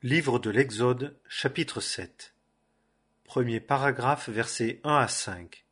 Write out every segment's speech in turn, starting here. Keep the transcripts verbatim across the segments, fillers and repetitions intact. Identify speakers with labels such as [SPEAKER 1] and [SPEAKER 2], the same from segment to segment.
[SPEAKER 1] Livre de l'Exode, chapitre sept. Premier paragraphe, versets un à cinq.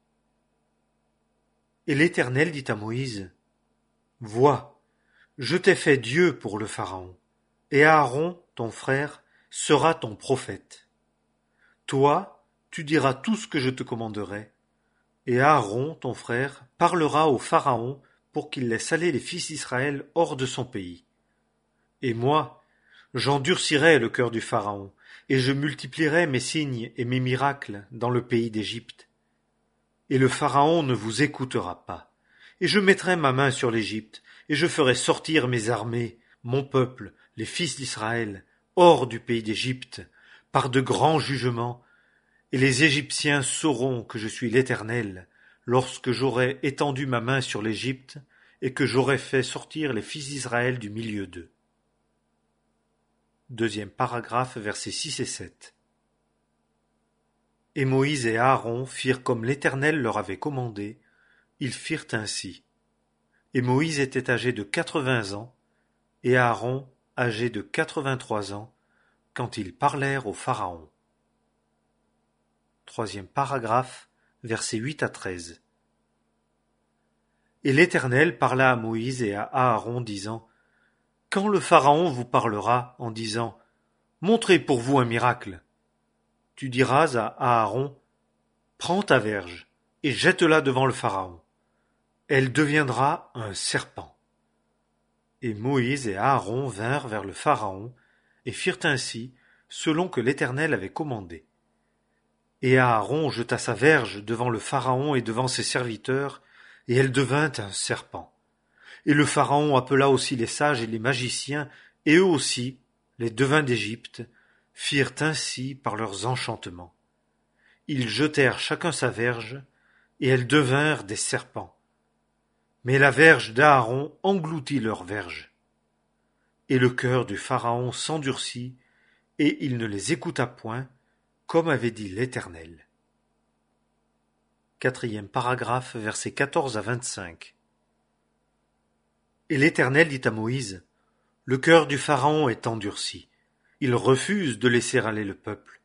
[SPEAKER 1] Et l'Éternel dit à Moïse: Vois, je t'ai fait Dieu pour le Pharaon, et Aaron, ton frère, sera ton prophète. Toi, tu diras tout ce que je te commanderai, et Aaron, ton frère, parlera au Pharaon pour qu'il laisse aller les fils d'Israël hors de son pays. Et moi, j'endurcirai le cœur du Pharaon, et je multiplierai mes signes et mes miracles dans le pays d'Égypte. Et le Pharaon ne vous écoutera pas. Et je mettrai ma main sur l'Égypte, et je ferai sortir mes armées, mon peuple, les fils d'Israël, hors du pays d'Égypte, par de grands jugements. Et les Égyptiens sauront que je suis l'Éternel, lorsque j'aurai étendu ma main sur l'Égypte, et que j'aurai fait sortir les fils d'Israël du milieu d'eux. Deuxième paragraphe, versets six et sept. Et Moïse et Aaron firent comme l'Éternel leur avait commandé, ils firent ainsi. Et Moïse était âgé de quatre-vingts ans, et Aaron âgé de quatre-vingt-trois ans, quand ils parlèrent au Pharaon. Troisième paragraphe, versets huit à treize. Et l'Éternel parla à Moïse et à Aaron, disant: Quand le Pharaon vous parlera en disant: Montrez pour vous un miracle, tu diras à Aaron: Prends ta verge et jette-la devant le Pharaon. Elle deviendra un serpent. Et Moïse et Aaron vinrent vers le Pharaon et firent ainsi selon que l'Éternel avait commandé. Et Aaron jeta sa verge devant le Pharaon et devant ses serviteurs, et elle devint un serpent. Et le Pharaon appela aussi les sages et les magiciens, et eux aussi, les devins d'Égypte, firent ainsi par leurs enchantements. Ils jetèrent chacun sa verge, et elles devinrent des serpents. Mais la verge d'Aaron engloutit leur verge. Et le cœur du Pharaon s'endurcit, et il ne les écouta point, comme avait dit l'Éternel. Quatrième paragraphe, versets quatorze à vingt-cinq. Et l'Éternel dit à Moïse: Le cœur du Pharaon est endurci. Il refuse de laisser aller le peuple.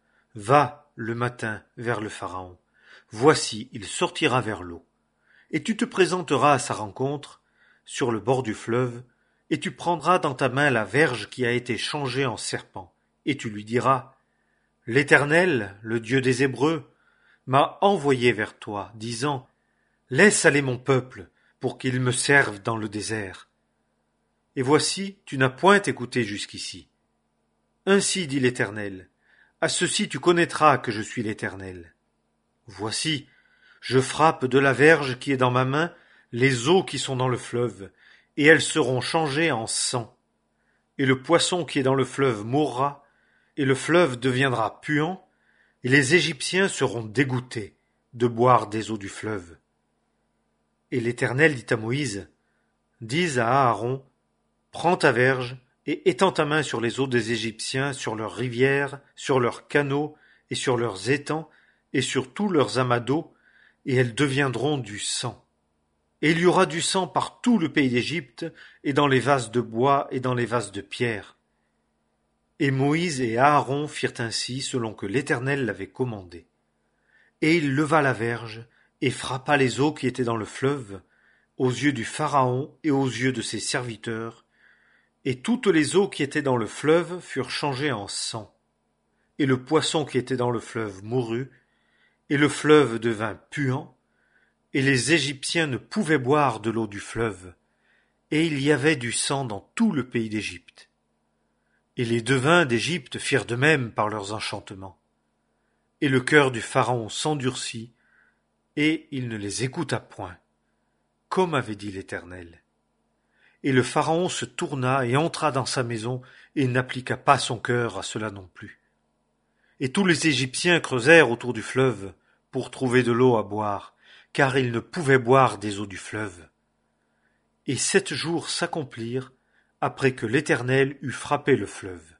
[SPEAKER 1] Va le matin vers le Pharaon. Voici, il sortira vers l'eau. Et tu te présenteras à sa rencontre, sur le bord du fleuve, et tu prendras dans ta main la verge qui a été changée en serpent, et tu lui diras: L'Éternel, le Dieu des Hébreux, m'a envoyé vers toi, disant: Laisse aller mon peuple, pour qu'il me serve dans le désert. Et voici, tu n'as point écouté jusqu'ici. Ainsi dit l'Éternel: À ceci tu connaîtras que je suis l'Éternel. Voici, je frappe de la verge qui est dans ma main les eaux qui sont dans le fleuve, et elles seront changées en sang. Et le poisson qui est dans le fleuve mourra, et le fleuve deviendra puant, et les Égyptiens seront dégoûtés de boire des eaux du fleuve. Et l'Éternel dit à Moïse: Dis à Aaron: Prends ta verge et étends ta main sur les eaux des Égyptiens, sur leurs rivières, sur leurs canaux et sur leurs étangs et sur tous leurs amas d'eau, et elles deviendront du sang. Et il y aura du sang par tout le pays d'Égypte, et dans les vases de bois et dans les vases de pierre. Et Moïse et Aaron firent ainsi selon que l'Éternel l'avait commandé. Et il leva la verge et frappa les eaux qui étaient dans le fleuve, aux yeux du Pharaon et aux yeux de ses serviteurs, et toutes les eaux qui étaient dans le fleuve furent changées en sang. Et le poisson qui était dans le fleuve mourut, et le fleuve devint puant, et les Égyptiens ne pouvaient boire de l'eau du fleuve, et il y avait du sang dans tout le pays d'Égypte. Et les devins d'Égypte firent de même par leurs enchantements. Et le cœur du Pharaon s'endurcit, et il ne les écouta point, comme avait dit l'Éternel. Et le Pharaon se tourna et entra dans sa maison, et n'appliqua pas son cœur à cela non plus. Et tous les Égyptiens creusèrent autour du fleuve, pour trouver de l'eau à boire, car ils ne pouvaient boire des eaux du fleuve. Et sept jours s'accomplirent, après que l'Éternel eut frappé le fleuve.